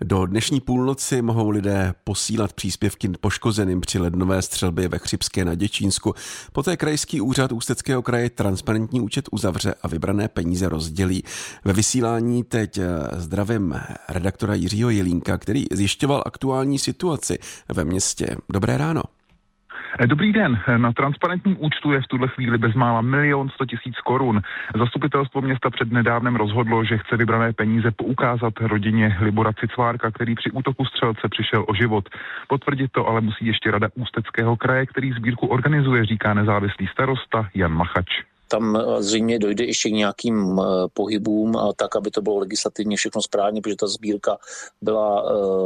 Do dnešní půlnoci mohou lidé posílat příspěvky poškozeným při lednové střelbě ve Chřibské na Děčínsku. Poté krajský úřad Ústeckého kraje transparentní účet uzavře a vybrané peníze rozdělí. Ve vysílání teď zdravím redaktora Jiřího Jelínka, který zjišťoval aktuální situaci ve městě. Dobré ráno. Dobrý den. Na transparentním účtu je v tuhle chvíli bezmála 1 100 000 korun. Zastupitelstvo města přednedávnem rozhodlo, že chce vybrané peníze poukázat rodině Libora Cicvárka, který při útoku střelce přišel o život. Potvrdit to ale musí ještě rada Ústeckého kraje, který sbírku organizuje, říká nezávislý starosta Jan Machač. Tam zřejmě dojde ještě k nějakým pohybům, tak, aby to bylo legislativně všechno správně, protože ta sbírka byla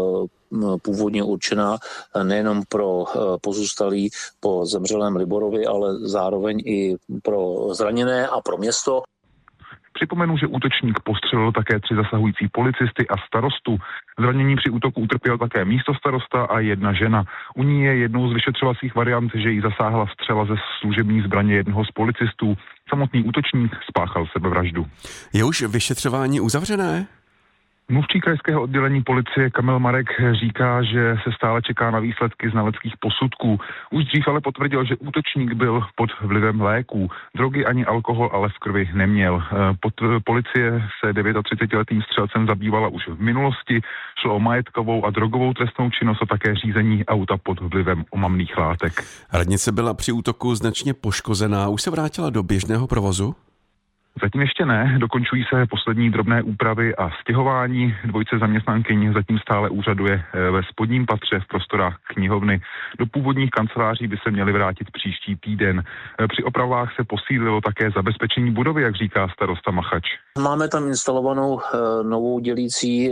původně určená nejenom pro pozůstalí po zemřelém Liborovi, ale zároveň i pro zraněné a pro město. Připomenu, že útočník postřelil také 3 zasahující policisty a starostu. Zranění při útoku utrpěl také místostarosta a 1 žena. U ní je jednou z vyšetřovacích variant, že jí zasáhla střela ze služební zbraně jednoho z policistů. Samotný útočník spáchal sebevraždu. Je už vyšetřování uzavřené? Mluvčí krajského oddělení policie Kamil Marek říká, že se stále čeká na výsledky znaleckých posudků. Už dřív ale potvrdil, že útočník byl pod vlivem léků. Drogy ani alkohol ale v krvi neměl. Policie se 39letým střelcem zabývala už v minulosti. Šlo o majetkovou a drogovou trestnou činnost a také řízení auta pod vlivem omamných látek. Radnice byla při útoku značně poškozená. Už se vrátila do běžného provozu? Zatím ještě ne, dokončují se poslední drobné úpravy a stěhování. 2 zaměstnankyň zatím stále úřaduje ve spodním patře v prostorách knihovny. Do původních kanceláří by se měly vrátit příští týden. Při opravách se posílilo také zabezpečení budovy, jak říká starosta Machač. Máme tam instalovanou novou dělící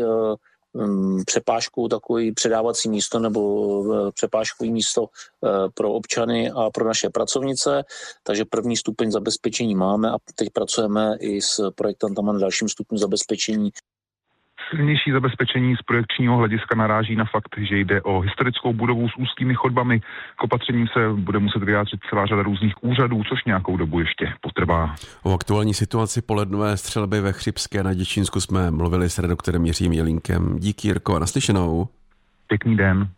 přepážku, takový předávací místo nebo přepážkový místo pro občany a pro naše pracovnice, takže první stupeň zabezpečení máme a teď pracujeme i s projektantama na dalším stupni zabezpečení. Silnější zabezpečení z projekčního hlediska naráží na fakt, že jde o historickou budovu s úzkými chodbami. K opatřením se bude muset vyjádřit celá řada různých úřadů, což nějakou dobu ještě potrvá. O aktuální situaci po lednové střelbě ve Chřibské na Děčínsku jsme mluvili s redaktorem Jiřím Jelínkem. Díky, Jirko, a naslyšenou. Pěkný den.